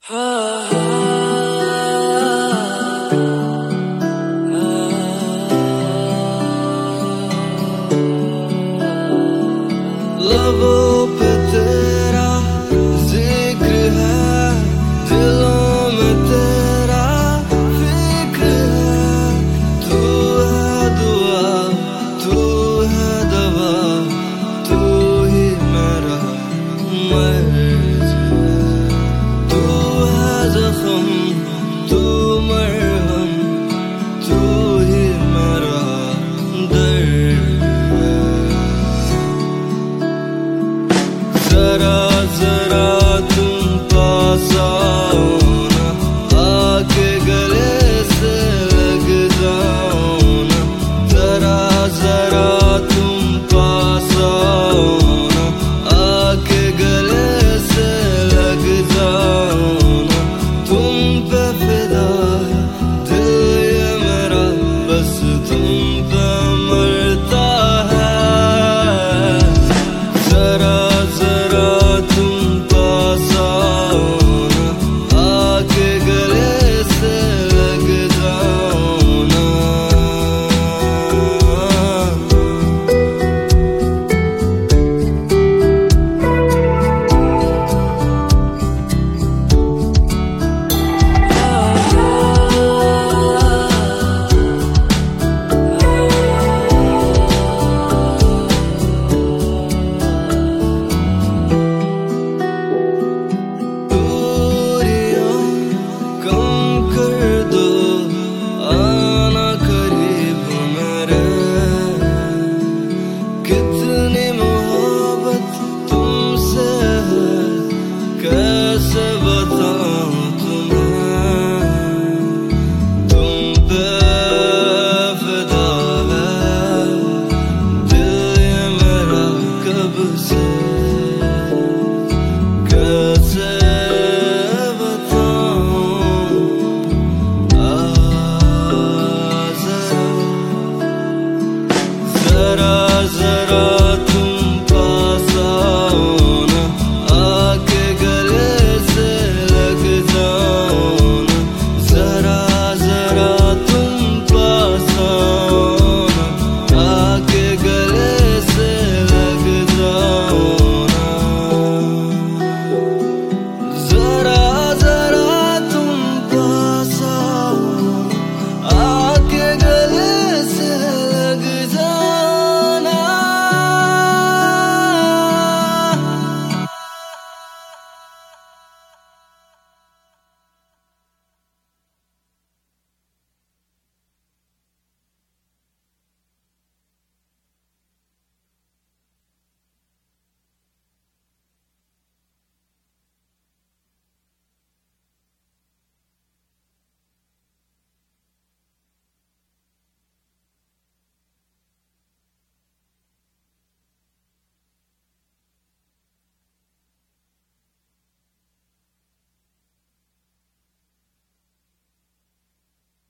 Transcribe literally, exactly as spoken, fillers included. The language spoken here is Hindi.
लबों पे तेरा जिक्र है, दिलों में तेरा फिक्र है। तू है दुआ, तू है दवा, तू ही मेरा मर्ज है। तू है जख्म, तू मरहम, तू ही मेरा दर्द है। जरा जरा तुम पास आओ,